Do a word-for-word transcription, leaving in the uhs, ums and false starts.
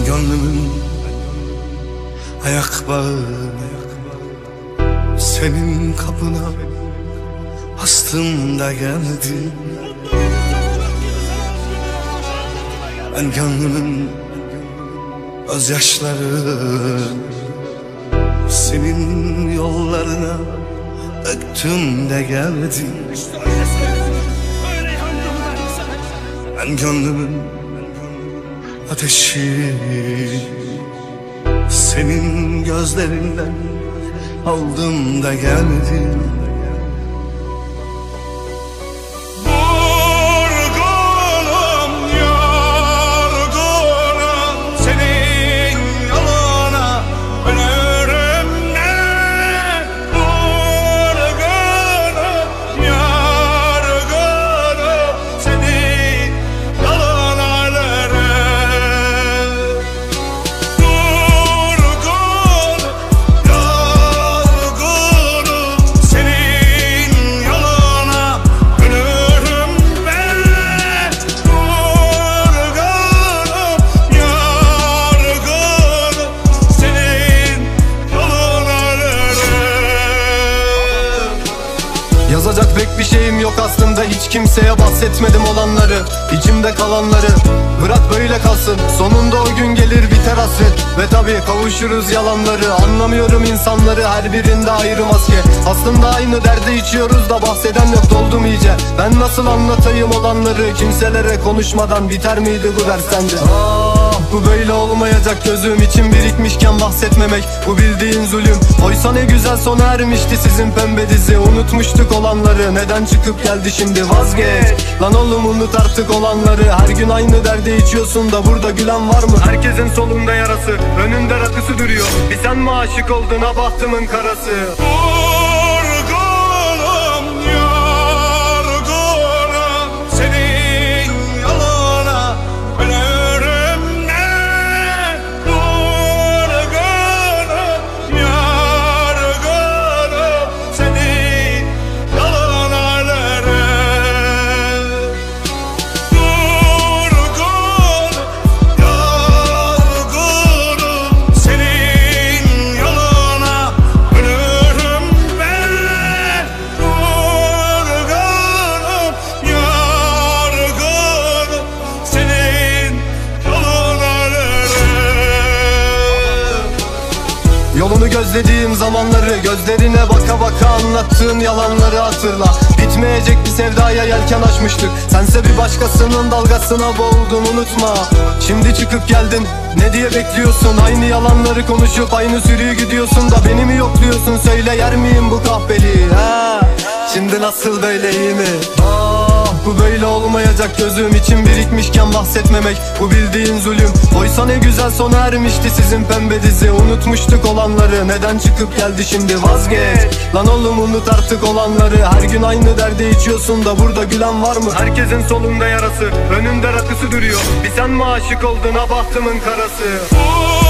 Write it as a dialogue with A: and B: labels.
A: Ben gönlümün ayak bağı senin kapına bastım da geldim. Ben gönlümün gözyaşları senin yollarına döktüm de geldim. Ben gönlümün ateşi senin gözlerinden aldım da geldim.
B: Yazacak pek bir şeyim yok aslında, hiç kimseye bahsetmedim olanları, içimde kalanları. Bırak böyle kalsın, sonunda o gün gelir biter hasret. Ve tabii kavuşuruz yalanları. Anlamıyorum insanları, her birinde ayrı maske. Aslında aynı derdi içiyoruz da bahseden yok, doldum iyice. Ben nasıl anlatayım olanları, kimselere konuşmadan biter miydi bu ders sence? Ah, bu böyle olmayacak, gözüm için birikmişken bahsetmemek bu bildiğin zulüm. Oysa ne güzel sona ermişti sizin pembe dizi. Unutmuştuk olanları, neden çıkıp geldi şimdi? Vazgeç lan oğlum, unut artık olanları. Her gün aynı derdi içiyorsun da burada gülen var mı? Herkesin solunda yarası, önünde rakısı duruyor. Bir sen mi aşık oldun ha bahtımın karası? Yolunu gözlediğim zamanları, gözlerine baka baka anlattığın yalanları hatırla. Bitmeyecek bir sevdaya yelken açmıştık, sense bir başkasının dalgasına boğuldun, unutma. Şimdi çıkıp geldin, ne diye bekliyorsun? Aynı yalanları konuşup aynı sürüyü gidiyorsun da beni mi yokluyorsun? Söyle, yer miyim bu kahpeliği? Ha? Şimdi nasıl, böyle iyi mi? Ah, bu böyle olmayacak, gözüm için birikmişken bahsetmemek bu bildiğin zulüm. Oysa ne güzel sona ermişti sizin pembe dizi. Unutmuştuk olanları, neden çıkıp geldi şimdi? Vazgeç lan oğlum, unut artık olanları. Her gün aynı derdi içiyorsun da burada gülen var mı? Herkesin solunda yarası, önünde rakısı duruyor. Bir sen mi aşık oldun ha bahtımın karası?